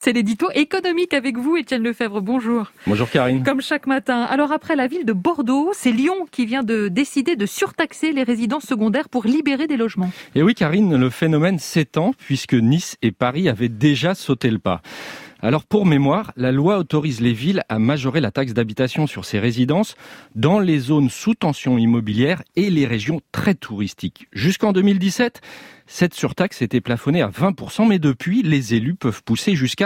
C'est l'édito économique avec vous, Étienne Lefebvre. Bonjour. Bonjour Karine. Comme chaque matin. Alors après la ville de Bordeaux, c'est Lyon qui vient de décider de surtaxer les résidences secondaires pour libérer des logements. Et oui Karine, le phénomène s'étend puisque Nice et Paris avaient déjà sauté le pas. Alors pour mémoire, la loi autorise les villes à majorer la taxe d'habitation sur ces résidences dans les zones sous tension immobilière et les régions très touristiques. Jusqu'en 2017, cette surtaxe était plafonnée à 20%, mais depuis, les élus peuvent pousser jusqu'à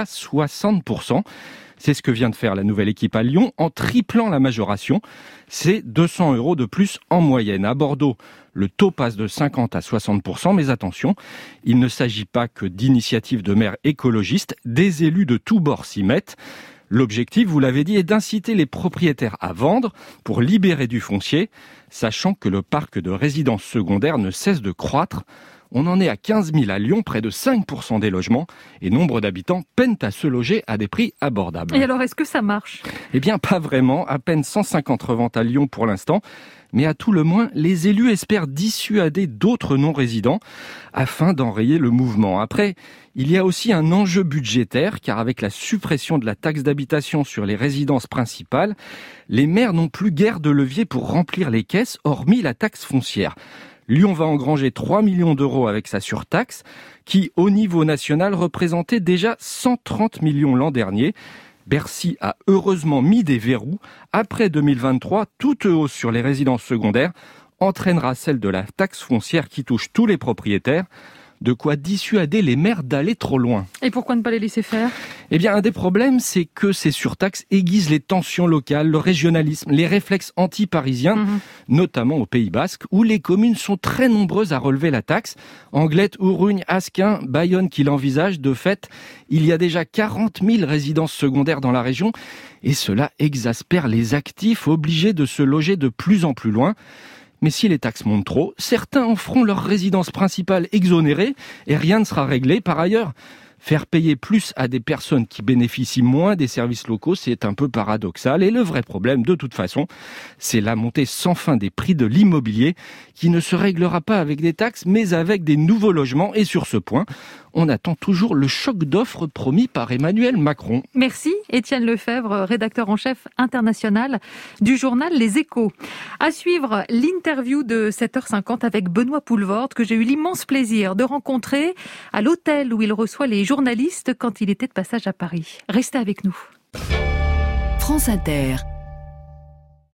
60%. C'est ce que vient de faire la nouvelle équipe à Lyon en triplant la majoration. C'est 200 € de plus en moyenne. À Bordeaux, le taux passe de 50 à 60%, mais attention, il ne s'agit pas que d'initiatives de maires écologistes, des élus de tous bords s'y mettent. L'objectif, vous l'avez dit, est d'inciter les propriétaires à vendre pour libérer du foncier, sachant que le parc de résidences secondaires ne cesse de croître. On en est à 15 000 à Lyon, près de 5% des logements, et nombre d'habitants peinent à se loger à des prix abordables. Et alors, est-ce que ça marche ? Eh bien, pas vraiment. À peine 150 reventes à Lyon pour l'instant. Mais à tout le moins, les élus espèrent dissuader d'autres non-résidents afin d'enrayer le mouvement. Après, il y a aussi un enjeu budgétaire, car avec la suppression de la taxe d'habitation sur les résidences principales, les maires n'ont plus guère de levier pour remplir les caisses, hormis la taxe foncière. Lyon va engranger 3 millions d'euros avec sa surtaxe, qui, au niveau national, représentait déjà 130 millions l'an dernier. Bercy a heureusement mis des verrous. Après 2023, toute hausse sur les résidences secondaires entraînera celle de la taxe foncière qui touche tous les propriétaires. De quoi dissuader les maires d'aller trop loin. Et pourquoi ne pas les laisser faire ? Eh bien, un des problèmes, c'est que ces surtaxes aiguisent les tensions locales, le régionalisme, les réflexes anti-parisiens, notamment au Pays Basque, où les communes sont très nombreuses à relever la taxe. Anglet, Ourugne, Asquin, Bayonne qui l'envisagent. De fait, il y a déjà 40 000 résidences secondaires dans la région, et cela exaspère les actifs obligés de se loger de plus en plus loin. Mais si les taxes montent trop, certains en feront leur résidence principale exonérée et rien ne sera réglé. Par ailleurs, faire payer plus à des personnes qui bénéficient moins des services locaux, c'est un peu paradoxal. Et le vrai problème, de toute façon, c'est la montée sans fin des prix de l'immobilier qui ne se réglera pas avec des taxes, mais avec des nouveaux logements. Et sur ce point, on attend toujours le choc d'offres promis par Emmanuel Macron. Merci Étienne Lefebvre, rédacteur en chef international du journal Les Échos. À suivre l'interview de 7h50 avec Benoît Poelvoorde, que j'ai eu l'immense plaisir de rencontrer à l'hôtel où il reçoit les journalistes quand il était de passage à Paris. Restez avec nous. France Inter.